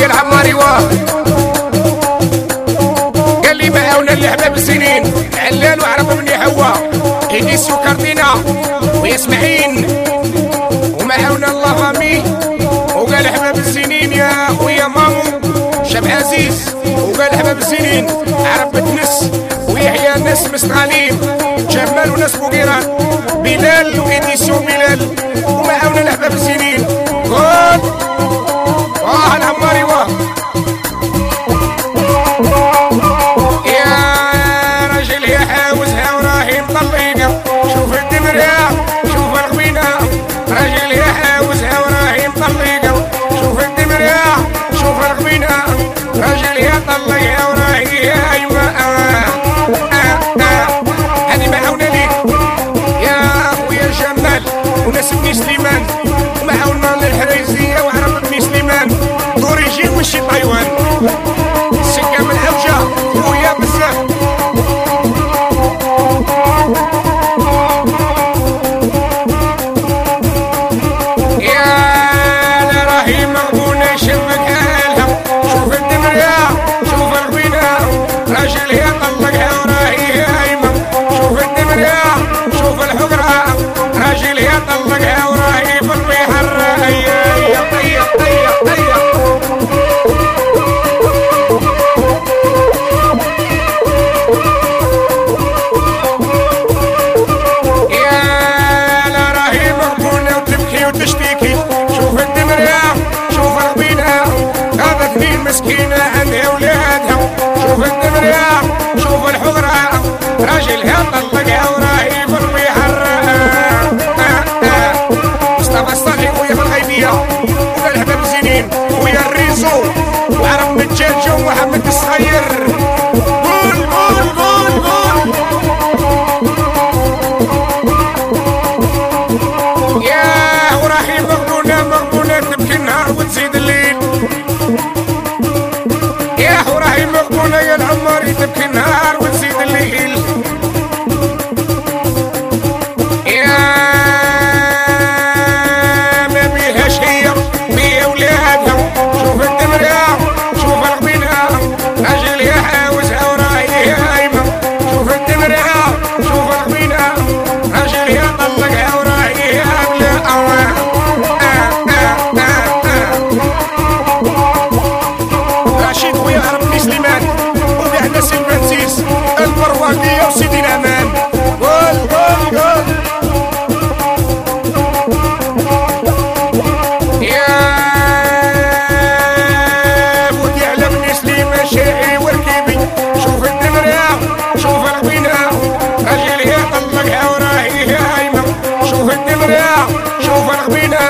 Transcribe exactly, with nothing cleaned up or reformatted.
العماري واه قال لي معاونا اللي حباب السنين علال وعرب بني حوا ايدي سكرتينا ويسمعين ومعاونا الله غامي وقال حباب السنين يا خويا مامو شاب عزيز وقال حباب السنين عرب بتنس ويحيى ناس مستغالين جمال وناس بوكيران بلال وإديسيون بلال ومعاونا الحباب السنين قول واه العماري واه يا راجل يا حاوزها وراهي مطلقة شوف الدمرة شوف الغبينة راجل يا حاوزها وراهي مطلقة شوف الدمرة شوف الغبينة راجل يا طلقها وراهي يا أيوة هذه معاونا ليك يا أخويا جمال وناس بني سليمان ومعاونا للحريزية وعرب بني سليمان دوري جي وشي طايوان سكة من حوجة خويا بزاف يا لا راهي مغبونة شبك حالها شوف الدمرة شوف الغبينة راجل هي طلقها وراهي هايمة شوف الدمرة شوف الحقرة راجل هي طلقها وراهي في البحر هيا طيب طيب طيب يا لا راهي مغبونة وتبكي وتشتكي شوف الدمرة شوف الغبينة هذا اثنين مسكينة عندها ولادها شوف الدمرة شوف الحقرة راجلها طلقها وراهي في البحر مصطفى الصالحي خويا في الغيبية وقال الحباب الزينين خويا الريزو وعرب متجاجة ومحمد الصغير قول قول قول قول ياه وراهي مغبونة مغبونة تبكي النهار وتزيد الليل ياه وراهي مغبونة يا العماري تبكي النهار وتزيد الليل يا ما بيهاش هي بيا ولادها شوف الدمرة شوف الغبينة راجل يا حاوزها وراهي هايمة شوف الدمرة شوف الغبينة راجل يا طلقها وراهي هابلة رشيد خويا عرب بني سليمان وقعنا سي فرانسيس البرواقية وسيدي الأمان قول قول قول يا بودي على بني سليمان شاعري وركيبي شوف الدمرة شوف الغبينة راجل هي طلقها وراهي هايمة شوف الدمرة شوف الغبينة